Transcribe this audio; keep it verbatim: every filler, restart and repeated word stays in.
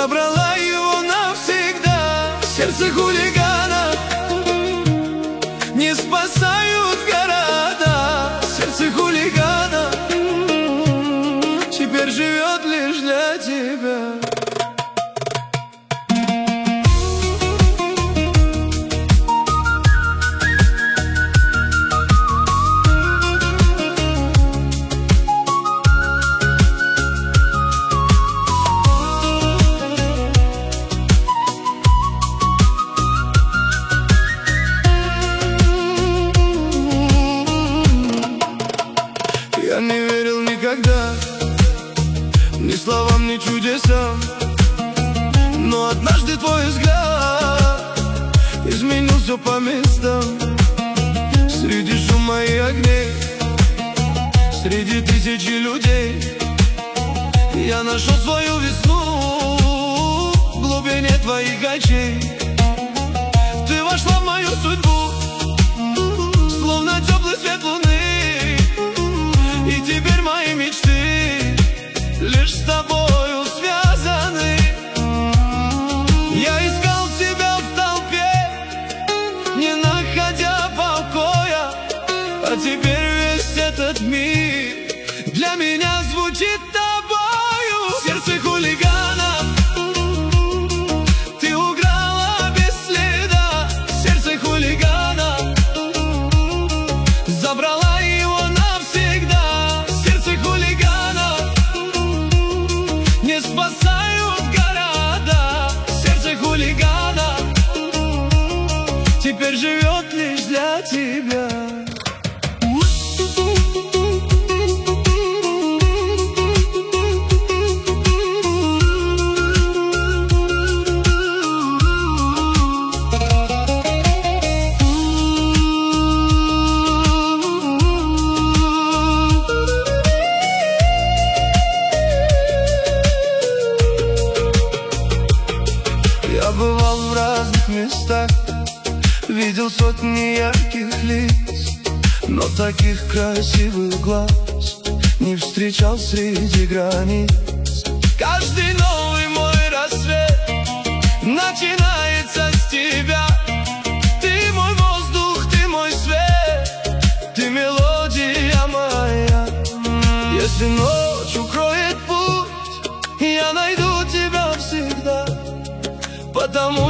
забрала его навсегда. Сердце хулигана не спасают города. Сердце хулигана теперь живет лишь для тебя. Я не верил никогда ни словам, ни чудесам, но однажды твой взгляд изменил все по местам. Среди шума и огней, среди тысячи людей, я нашел свою весну в глубине твоих очей. Ты вошла в мою судьбу, словно теплый свет луны. И теперь мои мечты лишь с тобою связаны. Я искал тебя в толпе, не находя покоя, а теперь весь этот мир для меня звучит тобою. Сердце хулигана ты украла без следа. Сердце хулигана забрала спасают города. Сердце хулигана теперь живет лишь для тебя. Я бывал в разных местах, видел сотни ярких лиц, но таких красивых глаз не встречал среди границ. Каждый новый мой рассвет начинается с тебя. Ты мой воздух, ты мой свет, ты мелодия моя. Если ночь укроет путь, я найду тебя всегда, потому